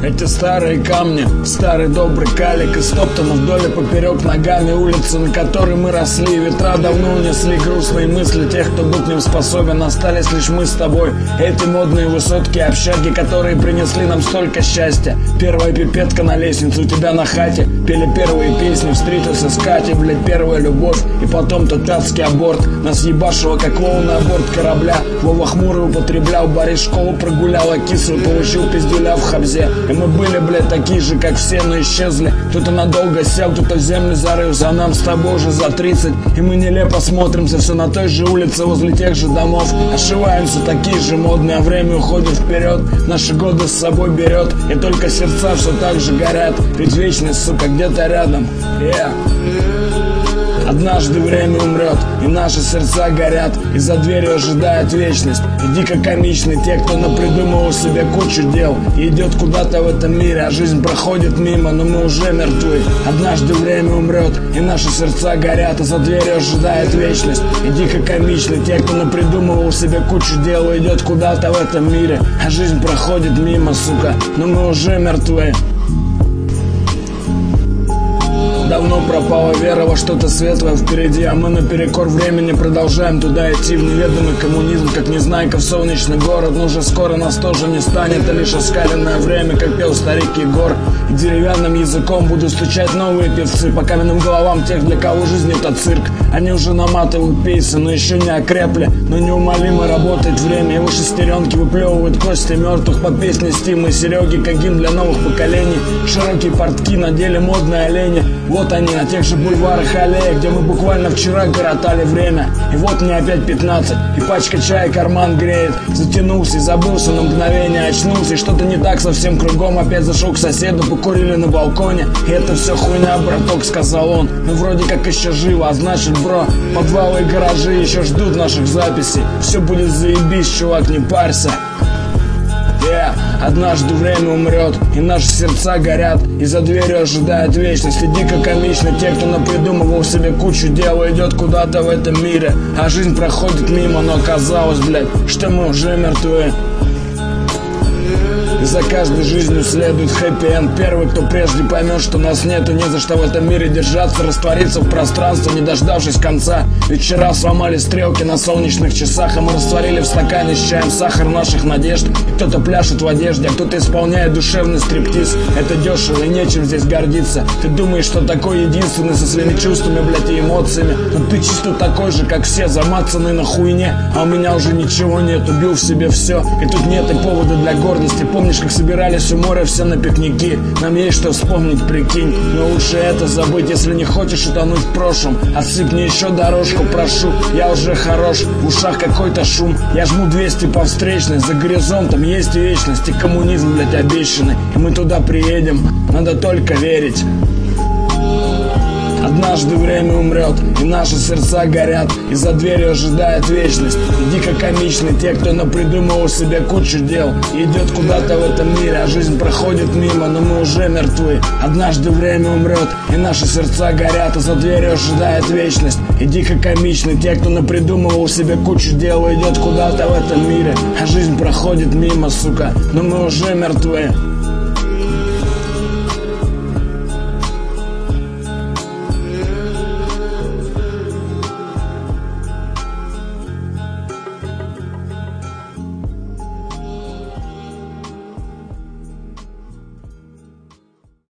Эти старые камни, старый добрый калик, истоптаны вдоль и поперек ногами улицы, на которой мы росли. Ветра давно унесли грустные мысли тех, кто был к ним способен. Остались лишь мы с тобой, эти модные высотки, общаги, которые принесли нам столько счастья. Первая пипетка на лестнице у тебя на хате, пели первые песни, встретился с Катей, блядь, первая любовь. И потом тот адский аборт, нас ебашило как волны на борт корабля. Вова хмурый употреблял, Борис школу прогулял, а кислый получил пиздюля в хабзе. И мы были, блядь, такие же, как все, но исчезли. Кто-то надолго сел, кто-то в землю зарылся, а нам с тобой уже за 30. И мы нелепо смотримся все на той же улице, возле тех же домов. Ошиваемся такие же модные, а время уходит вперед, наши годы с собой берет. И только сердца все так же горят, ведь вечность, сука, где-то рядом. Однажды время умрет, и наши сердца горят, и за дверью ожидает вечность. И дико комичны те, кто напридумывал себе кучу дел и идет куда-то в этом мире, а жизнь проходит мимо, но мы уже мертвы. Однажды время умрет, и наши сердца горят, и за дверью ожидает вечность. И дико комичны те, кто напридумывал себе кучу дел и идет куда-то в этом мире, а жизнь проходит мимо, сука, но мы уже мертвы. Давно пропала вера во что-то светлое впереди, а мы наперекор времени продолжаем туда идти, в неведомый коммунизм, как незнайка в солнечный город. Но уже скоро нас тоже не станет, а лишь оскаленное время, как пел старик Егор. И деревянным языком будут стучать новые певцы по каменным головам тех, для кого жизнь это цирк. Они уже наматывают пейсы, но еще не окрепли, но неумолимо работает время. Его шестеренки выплевывают кости мертвых под песни Стима и Сереги, как гимн для новых поколений. Широкие портки надели модные олени. Вот они, на тех же бульварах и аллеях, где мы буквально вчера коротали время. И вот мне опять 15, и пачка чая карман греет. Затянулся и забылся на мгновение, очнулся, и что-то не так совсем кругом. Опять зашел к соседу, покурили на балконе. И это все хуйня, браток, сказал он. Ну вроде как еще живо, а значит, бро, подвалы и гаражи еще ждут наших записей. Все будет заебись, чувак, не парься. Однажды время умрет, и наши сердца горят, и за дверью ожидает вечность. И дико комично те, кто напридумывал себе кучу дел и идет куда-то в этом мире, а жизнь проходит мимо, но оказалось, блядь, что мы уже мертвы. И за каждой жизнью следует хэппи-энд. Первый, кто прежде поймет, что нас нет и не за что в этом мире держаться, раствориться в пространство, не дождавшись конца. Ведь вчера сломали стрелки на солнечных часах, а мы растворили в стакане с чаем сахар наших надежд. И кто-то пляшет в одежде, а кто-то исполняет душевный стриптиз. Это дешево и нечем здесь гордиться. Ты думаешь, что такой единственный со своими чувствами, блядь, и эмоциями, но ты чисто такой же, как все, замацанный на хуйне. А у меня уже ничего нет, убил в себе все, и тут нет и повода для гордости. Помнишь, как собирались у моря все на пикники? Нам есть что вспомнить, прикинь. Но лучше это забыть, если не хочешь утонуть в прошлом. Отсыпь мне еще дорожку, прошу. Я уже хорош, в ушах какой-то шум. Я жму 200 по встречной. За горизонтом есть вечность и коммунизм, блядь, обещанный. И мы туда приедем, надо только верить. Однажды время умрет, и наши сердца горят, и за дверью ожидает вечность. И дико комичны те, кто напридумывал себе кучу дел и идет куда-то в этом мире, а жизнь проходит мимо, но мы уже мертвы. Однажды время умрет, и наши сердца горят, и за дверью ожидает вечность. И дико комичны те, кто напридумывал себе кучу дел и идет куда-то в этом мире, а жизнь проходит мимо, сука, но мы уже мертвы.